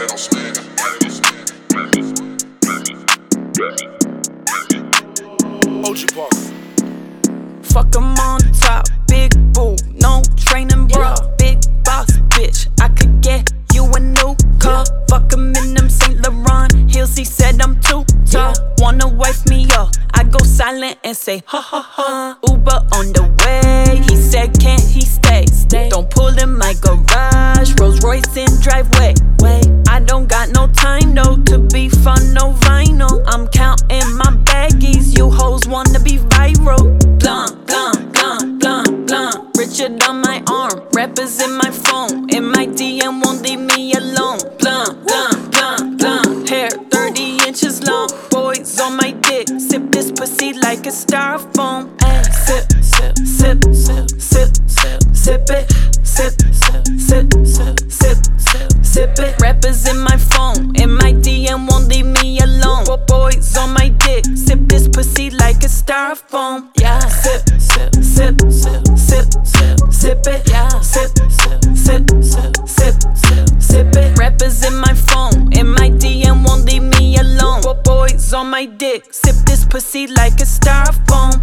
Fuck 'em on top, big boo, no training bra, big boss bitch. I could get you a new car. Fuck 'em in them Saint Laurent heels. He said I'm too tall. Wanna wife me up? I go silent and say ha ha ha. Uber on the way. He said can't he stay? Don't pull in my garage. Rolls Royce in driveway. I don't got no time though to be fun, no vinyl. I'm counting my baggies. You hoes wanna be viral. Blunt, blunt, blunt, blunt, blunt. Richard on my arm, rappers in my phone. In my DM won't leave me alone. Blunt, blunt, blunt, blunt. Hair 30 inches long. Boys on my dick. Sip this pussy like a styrofoam. Ay, sip, sip, sip, sip, sip, sip, sip it. Sip, sip, sip, sip, sip, sip, sip it. Rappers in my phone. In my DM won't leave me alone. Boys on my dick. Sip this pussy like a styrofoam. Yeah. Sip, sip, sip, sip, sip, sip, sip it. Yeah. Sip, sip, sip, sip, sip, sip, sip it. Rappers in my phone. In my DM won't leave me alone. Boys on my dick. Sip this pussy like a styrofoam.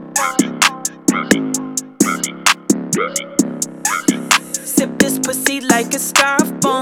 Sip this pussy like a styrofoam.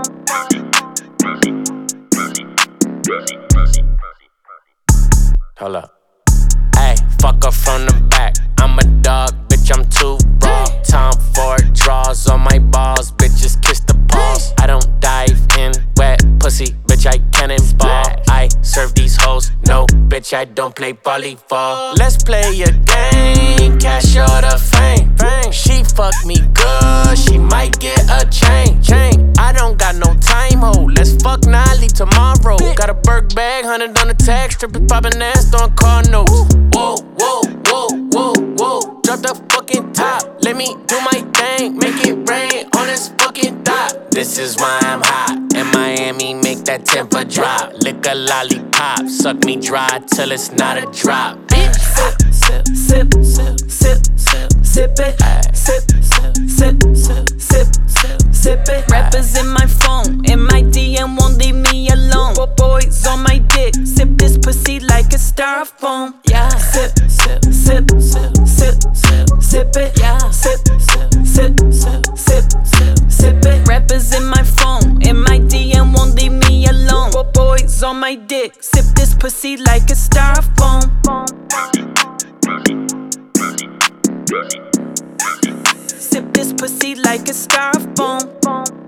Hold up. Ayy, fuck her from the back. I'm a dog, bitch, I'm too raw. Time for draws on my balls, bitches kiss the paws. I don't dive in wet pussy, bitch, I cannonball. I serve these hoes, no, bitch, I don't play volleyball. Let's play a game, cash or the fame. She fuck me good, she might get a chain. I don't got no time, ho, let's fuck Nolly tomorrow. Got a Burke bag, 100 on the tag, strippers poppin' ass, throwing car notes. Whoa, whoa, whoa, whoa, whoa, drop the fucking top. Let me do my thing, make it rain on this fucking dot. This is why I'm hot. In Miami, make that temper drop. Lick a lollipop, suck me dry till it's not a drop. Bitch, sip, sip, sip, sip, sip, sip it. Sip, sip, sip, sip, sip, sip, sip it. Rappers in my phone, in my DM won't leave me alone. Boys on my dick, sip this pussy like a styrofoam. Yeah. Sip, sip, sip, sip, sip, sip, sip it. Yeah. Sip, sip, sip, sip, sip, sip, sip it. Rappers in my phone, in my DM won't leave me alone. Boys on my dick, sip this pussy like a styrofoam. Sip this pussy like a styrofoam.